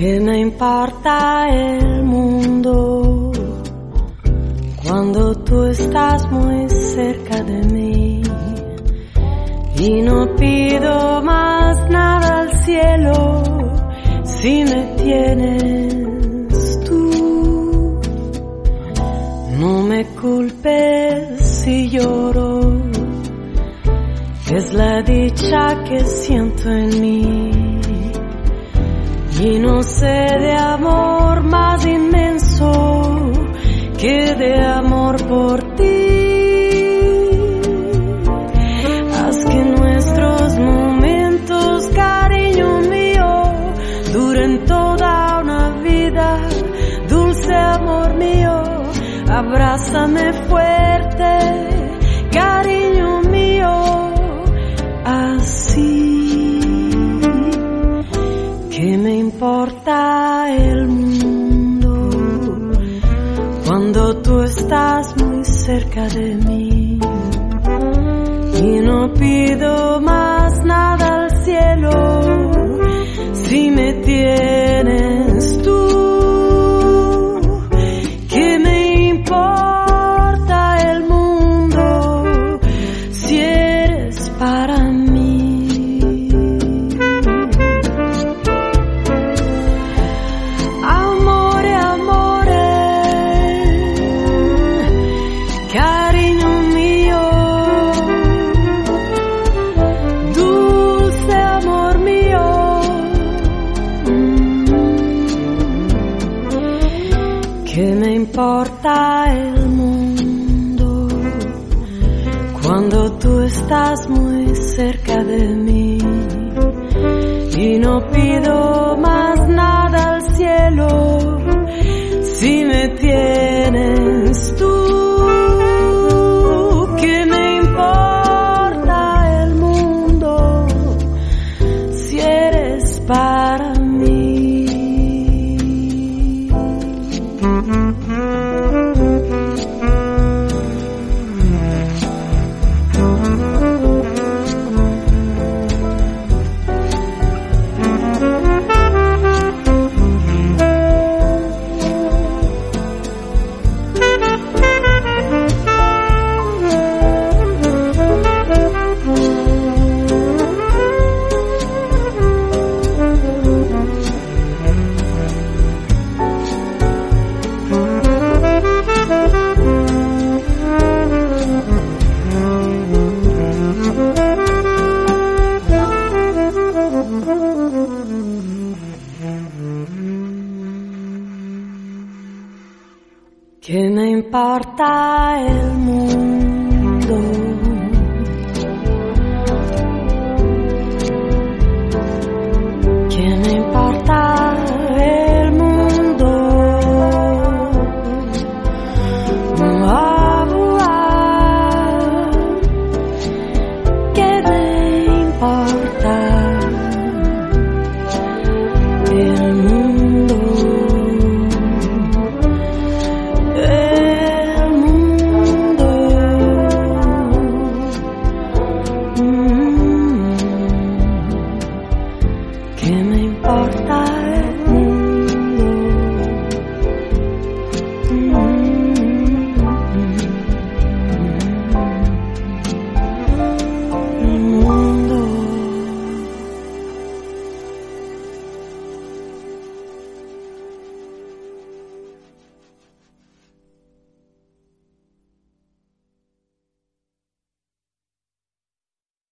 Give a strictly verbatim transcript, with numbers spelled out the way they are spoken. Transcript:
¿Qué me importa el mundo cuando tú estás muy cerca de mí? Y no pido más nada al cielo si me tienes tú. No me culpes si lloro, es la dicha que siento en mí. Y no sé de amor más inmenso que de amor por ti. Haz que nuestros momentos, cariño mío, duren toda una vida. Dulce amor mío, abrázame fuerte, cariño mío, así. ¿Qué me importa el mundo cuando tú estás muy cerca de mí? Y no pido más nada al cielo si me tienes tú. ¿Qué me importa el mundo si eres para mí? ¿Qué me importa el mundo cuando tú estás muy cerca de mí? Y no pido más nada al cielo si me tienes tú. ¿Qué me importa el mundo si eres para mí? ¿Qué me importa el